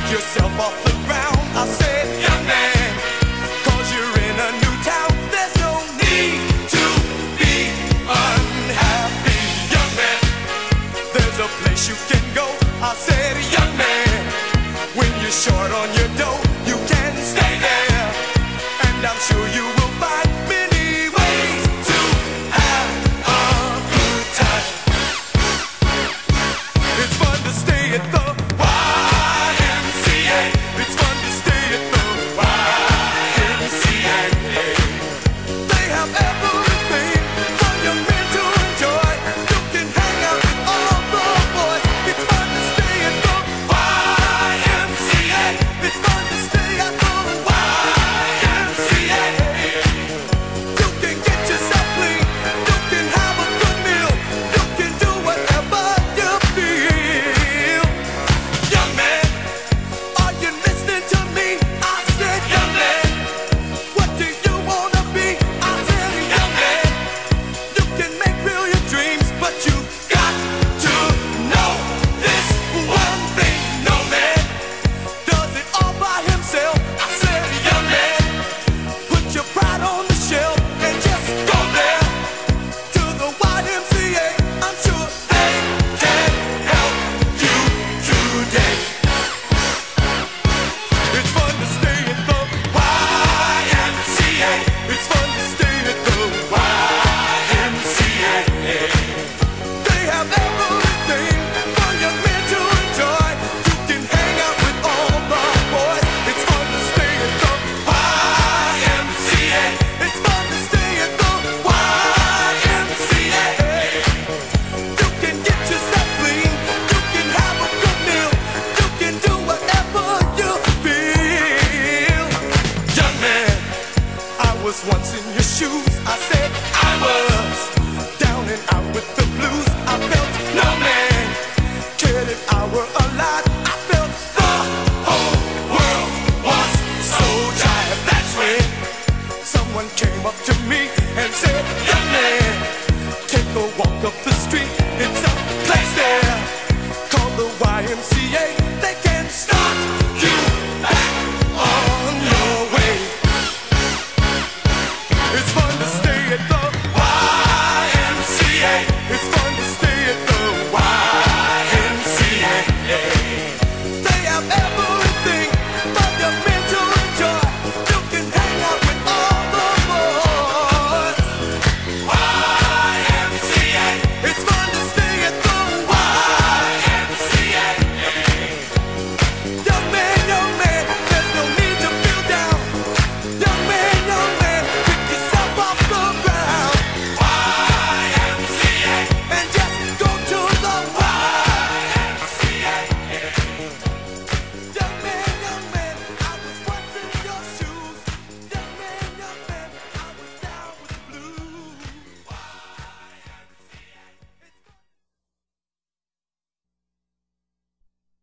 yourself off the ground. I said, young man, 'cause you're in a new town. There's no need to be unhappy, young man. There's a place you can go. I said, young man, when you're short on your dough, you can stay there, and I'm sure you will find many ways to have a good time. It's fun to stay at the